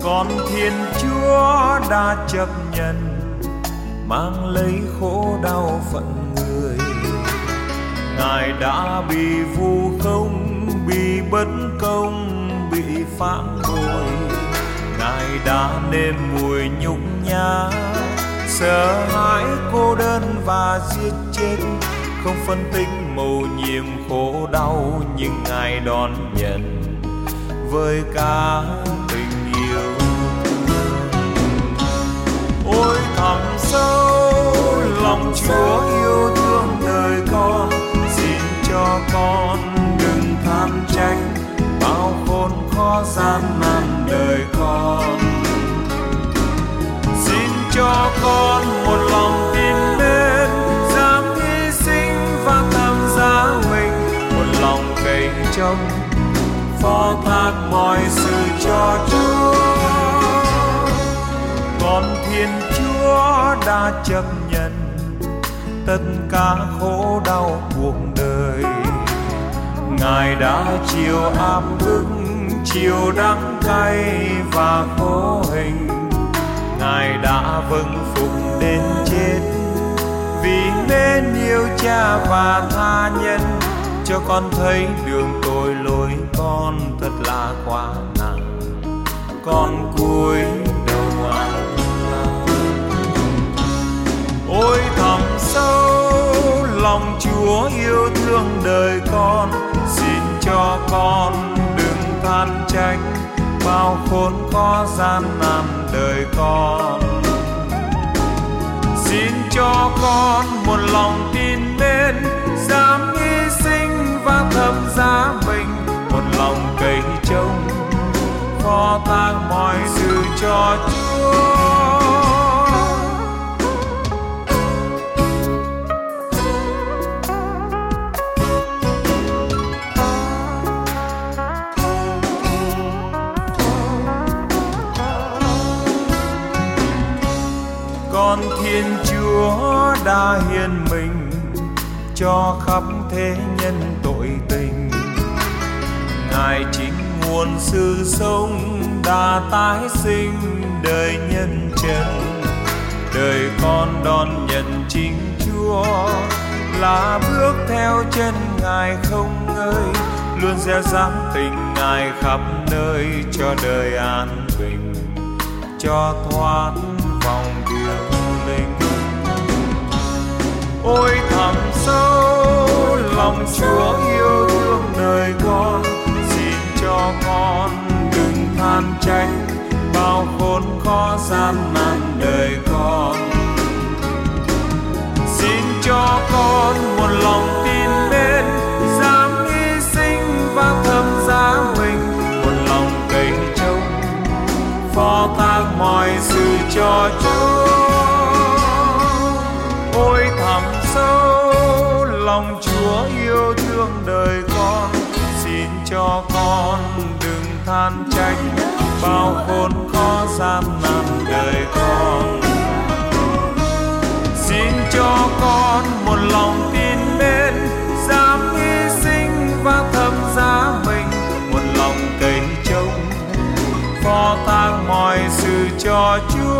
Con Thiên Chúa đã chấp nhận mang lấy khổ đau phận người. Ngài đã bị vu khống, bị bất công, bị phản bội. Ngài đã nếm mùi nhục nhã, sợ hãi, cô đơn và giết chết. Không phân tích mầu nhiệm khổ đau, nhưng Ngài đón nhận với cả tình yêu. Ôi thẳm sâu lòng Chúa yêu thương đời con, xin cho con đừng than trách bao khốn khó gian nan đời con. Xin cho con một lòng tin mến, dám hy sinh và tham giá mình, một lòng cậy trông phó thác mọi sự cho Chúa. Con Thiên Chúa đã chấp nhận tất cả khổ đau cuộc đời. Ngài đã chịu áp bức, chịu đắng cay và khổ hình. Ngài đã vâng phục đến chết vì mến yêu Cha và tha nhân. Cho con thấy đường tội lỗi con thật là quá nặng, con cúi đầu ăn năn. Ôi thẳm sâu lòng Chúa yêu thương đời con, xin cho con đừng than trách bao khốn khó gian nan đời con. Xin cho con một lòng tin mến, dám hy sinh và thầm giá mình, một lòng cậy trông phó thác mọi sự cho Chúa. Con Thiên Chúa đã hiến mình cho khắp thế nhân tội tình. Ngài chính nguồn sự sống đã tái sinh đời nhân trần. Đời con đón nhận chính Chúa là bước theo chân Ngài không ngơi, luôn gieo dắt tình Ngài khắp nơi, cho đời an bình, cho thoát vòng điều linh. Ôi thẳm sâu lòng Chúa yêu thương đời con, xin cho con đừng than trách bao khốn khó gian nan đời con. Xin cho con một lòng tin mến, dám hy sinh và thầm giá mình, một lòng cậy trông phó thác mọi sự cho Chúa. Ôi thẳm sâu lòng Chúa yêu thương đời con, xin cho con đừng than trách bao khốn khó gian nan đời con. Xin cho con một lòng tin mến, dám hy sinh và thầm giá mình, một lòng cậy trông phó thác mọi sự cho Chúa.